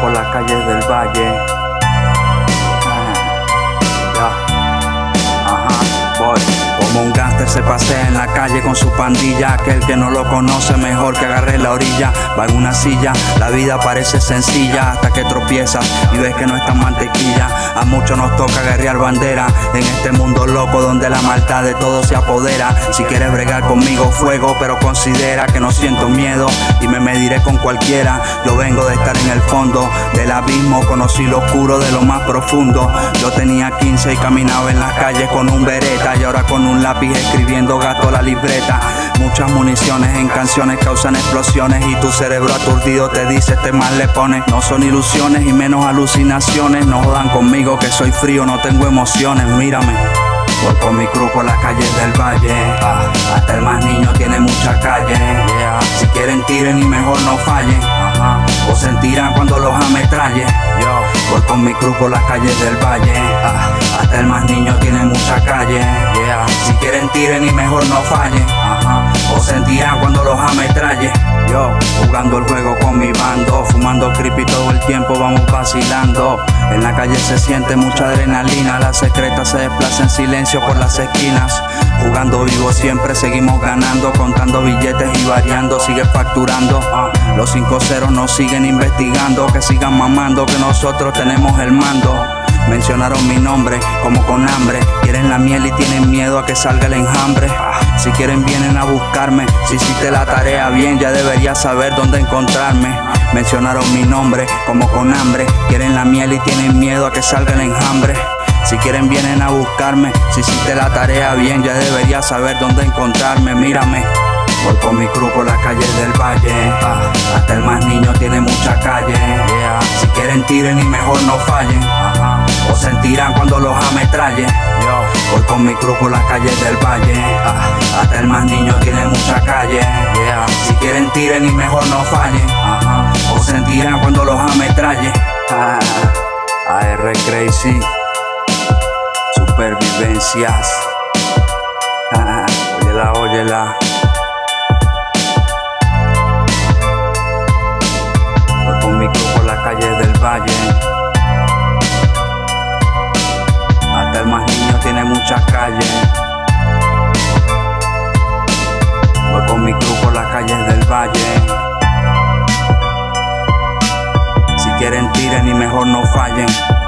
por las calles del valle. Voy. Como un gángster se pasea en la calle con su pandilla. Aquel que no lo conoce mejor que agarre la orilla. Va en una silla, la vida parece sencilla hasta que tropiezas y ves que no es tan mantequilla. A muchos nos toca guerrear bandera en este mundo loco donde la maldad de todo se apodera. Si quieres bregar conmigo, fuego, pero considera que no siento miedo y me mediré con cualquiera. Yo vengo de estar en el fondo del abismo, conocí lo oscuro de lo más profundo. Yo tenía 15 y caminaba en las calles con un bereta, y ahora con un lápiz escribiendo gasto la libreta. Muchas municiones en canciones causan explosiones y tu cerebro aturdido te dice este mal le pone. No son ilusiones y menos alucinaciones. No jodan conmigo que soy frío, no tengo emociones. Mírame, voy con mi cruz por las calles del valle. Hasta el más niño tiene mucha calle. Si quieren tiren y mejor no fallen. O sentirán cuando los ametralle. Voy con mi cruz por las calles del valle. Hasta el más niño tiene mucha calle. Si quieren tiren y mejor no fallen. O sentirán cuando los ametralle. Yo jugando el juego con mi bando, fumando creepy todo el tiempo, vamos vacilando. En la calle se siente mucha adrenalina, la secreta se desplaza en silencio por las esquinas. Jugando vivo siempre seguimos ganando, contando billetes y variando, sigue facturando. Los 5-0 nos siguen investigando, que sigan mamando que nosotros tenemos el mando. Mencionaron mi nombre como con hambre, quieren la miel y tienen miedo a que salga el enjambre. Si quieren vienen a buscarme, si hiciste la tarea bien ya deberías saber dónde encontrarme. Mencionaron mi nombre como con hambre, quieren la miel y tienen miedo a que salga el enjambre. Si quieren vienen a buscarme, si hiciste la tarea bien ya deberías saber dónde encontrarme. Mírame, voy con mi cruz por las calles del valle. Hasta el más niño tiene mucha calle. Si quieren tiren y mejor no fallen. O sentirán cuando los ametralle. Voy con mi cruz por las calles del valle. Hasta el más niño tiene mucha calle. Si quieren tiren y mejor no fallen. O sentirán cuando los ametralle. AR Crazy, supervivencias. Óyela, óyela. Voy con mi cruz por las calles del valle. Hasta el más niño tiene muchas calles. Voy con mi cruz por las calles del valle. Si quieren tiren y mejor no fallen.